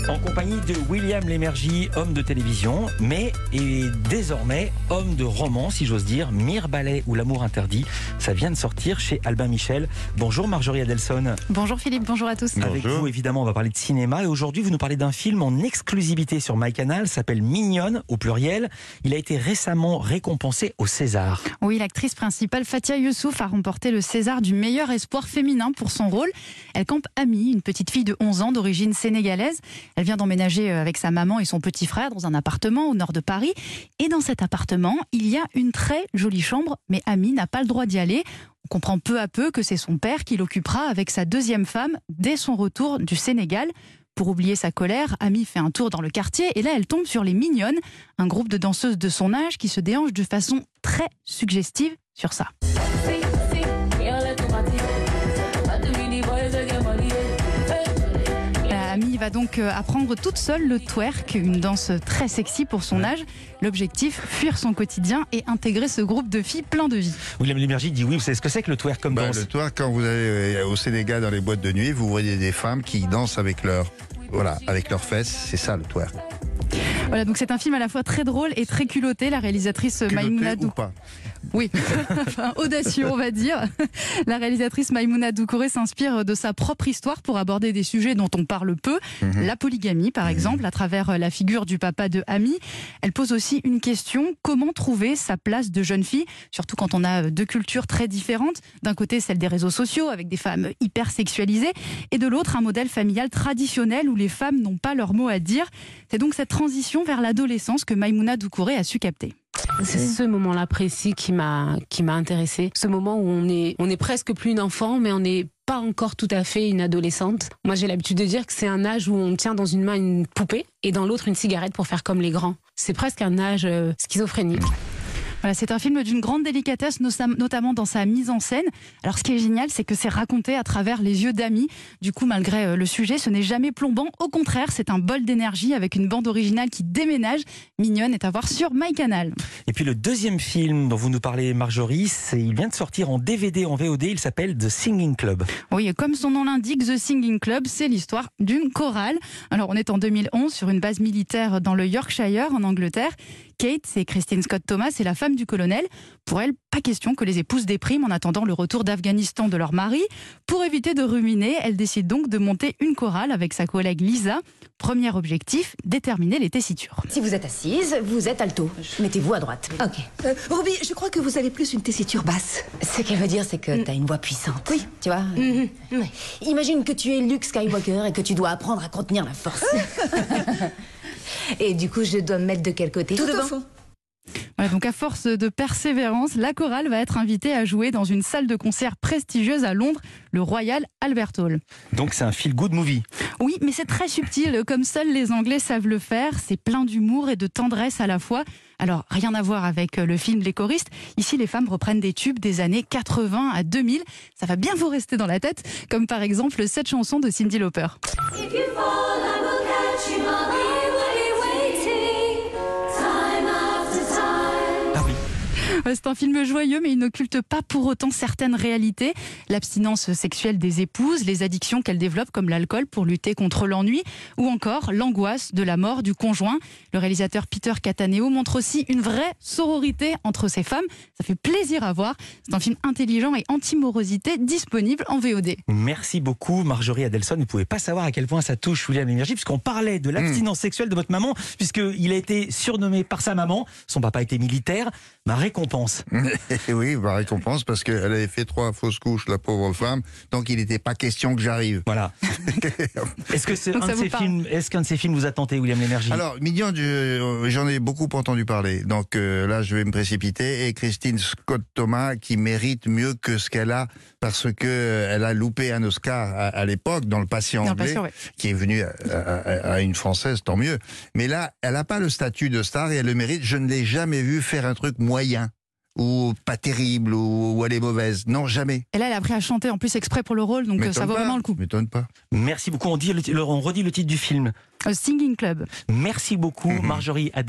En compagnie de William Lémergie, homme de télévision, mais et désormais homme de roman, si j'ose dire. Mire-Ballet ou L'amour interdit, ça vient de sortir chez Albin Michel. Bonjour Marjorie Adelson. Bonjour Philippe, bonjour à tous. Avec vous, évidemment, on va parler de cinéma. Et aujourd'hui, vous nous parlez d'un film en exclusivité sur MyCanal, s'appelle Mignonne, au pluriel. Il a été récemment récompensé au César. Oui, l'actrice principale Fatia Youssouf a remporté le César du meilleur espoir féminin pour son rôle. Elle campe Ami, une petite fille de 11 ans d'origine sénégalaise. Elle vient d'emménager avec sa maman et son petit frère dans un appartement au nord de Paris. Et dans cet appartement, il y a une très jolie chambre, mais Ami n'a pas le droit d'y aller. On comprend peu à peu que c'est son père qui l'occupera avec sa deuxième femme dès son retour du Sénégal. Pour oublier sa colère, Ami fait un tour dans le quartier et là elle tombe sur les Mignonnes, un groupe de danseuses de son âge qui se déhanchent de façon très suggestive sur ça. Ami va donc apprendre toute seule le twerk, une danse très sexy pour son âge. L'objectif, fuir son quotidien et intégrer ce groupe de filles plein de vie. William Lémergie dit oui, vous savez ce que c'est que le twerk comme danse? Le twerk, quand vous allez au Sénégal dans les boîtes de nuit, vous voyez des femmes qui dansent avec leurs fesses, c'est ça le twerk. Voilà, donc c'est un film à la fois très drôle et très culotté. La réalisatrice Maïmouna Doucouré. Oui, enfin, audacieux on va dire. La réalisatrice Maïmouna Doucouré s'inspire de sa propre histoire pour aborder des sujets dont on parle peu. La polygamie par exemple, à travers la figure du papa de Ami. Elle pose aussi une question, comment trouver sa place de jeune fille, surtout quand on a deux cultures très différentes. D'un côté celle des réseaux sociaux avec des femmes hyper sexualisées et de l'autre un modèle familial traditionnel où les femmes n'ont pas leur mot à dire. C'est donc cette transition vers l'adolescence que Maïmouna Doucouré a su capter. C'est ce moment-là précis qui m'a intéressée. Ce moment où on est presque plus une enfant, mais on n'est pas encore tout à fait une adolescente. Moi, j'ai l'habitude de dire que c'est un âge où on tient dans une main une poupée et dans l'autre une cigarette pour faire comme les grands. C'est presque un âge schizophrénique. Voilà, c'est un film d'une grande délicatesse, notamment dans sa mise en scène. Alors, ce qui est génial, c'est que c'est raconté à travers les yeux d'Ami. Du coup, malgré le sujet, ce n'est jamais plombant. Au contraire, c'est un bol d'énergie avec une bande originale qui déménage. Mignonne est à voir sur MyCanal. Et puis le deuxième film dont vous nous parlez, Marjorie, il vient de sortir en DVD, en VOD. Il s'appelle The Singing Club. Oui, comme son nom l'indique, The Singing Club, c'est l'histoire d'une chorale. Alors, on est en 2011 sur une base militaire dans le Yorkshire, en Angleterre. Kate, c'est Christine Scott Thomas, c'est la femme du colonel. Pour elle, pas question que les épouses dépriment en attendant le retour d'Afghanistan de leur mari. Pour éviter de ruminer, elle décide donc de monter une chorale avec sa collègue Lisa. Premier objectif, déterminer les tessitures. Si vous êtes assise, vous êtes alto. Mettez-vous à droite. Ok. Ruby, je crois que vous avez plus une tessiture basse. Ce qu'elle veut dire, c'est que t'as une voix puissante. Oui. Tu vois Oui. Imagine que tu es Luke Skywalker et que tu dois apprendre à contenir la force. Et du coup, je dois me mettre de quel côté? Tout devant. Voilà, donc à force de persévérance, la chorale va être invitée à jouer dans une salle de concert prestigieuse à Londres, le Royal Albert Hall. Donc c'est un feel-good movie. Oui, mais c'est très subtil, comme seuls les Anglais savent le faire. C'est plein d'humour et de tendresse à la fois. Alors, rien à voir avec le film Les choristes. Ici, les femmes reprennent des tubes des années 80 à 2000. Ça va bien vous rester dans la tête, comme par exemple cette chanson de Cyndi Lauper. C'est un film joyeux, mais il n'occulte pas pour autant certaines réalités. L'abstinence sexuelle des épouses, les addictions qu'elles développent comme l'alcool pour lutter contre l'ennui, ou encore l'angoisse de la mort du conjoint. Le réalisateur Peter Cataneo montre aussi une vraie sororité entre ces femmes. Ça fait plaisir à voir. C'est un film intelligent et anti-morosité disponible en VOD. Merci beaucoup Marjorie Adelson. Vous ne pouvez pas savoir à quel point ça touche William Lémergie, puisqu'on parlait de l'abstinence sexuelle de votre maman, puisqu'il a été surnommé par sa maman. Son papa était militaire. Ma récompense. Oui, ma récompense, parce qu'elle avait fait 3 fausses couches, la pauvre femme, donc il n'était pas question que j'arrive. Voilà. Est-ce que qu'un de ces films vous a tenté, William Lémergie? Alors, Mignonne, j'en ai beaucoup entendu parler, donc là je vais me précipiter, et Christine Scott Thomas qui mérite mieux que ce qu'elle a, parce que elle a loupé un Oscar à l'époque, dans Le Patient anglais, qui est venu à une Française, tant mieux. Mais là, elle n'a pas le statut de star et elle le mérite. Je ne l'ai jamais vu faire un truc moyen, ou pas terrible, ou elle est mauvaise. Non, jamais. Et là, elle a appris à chanter en plus exprès pour le rôle, donc ça vaut vraiment le coup. M'étonne pas. Merci beaucoup. On redit le titre du film. Singing Club. Merci beaucoup, Marjorie Adelson.